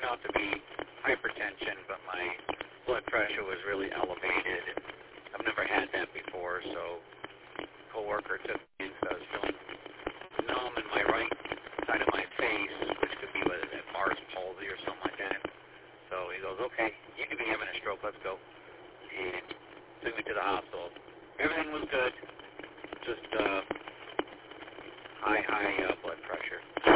out to be hypertension, but my blood pressure was really elevated. I've never had that before, so a coworker took me in because I was feeling numb in my right side of my face, which could be whether that Mars palsy or something like that. So he goes, okay, you could be having a stroke, let's go. And took me to the hospital. Everything was good, just high blood pressure.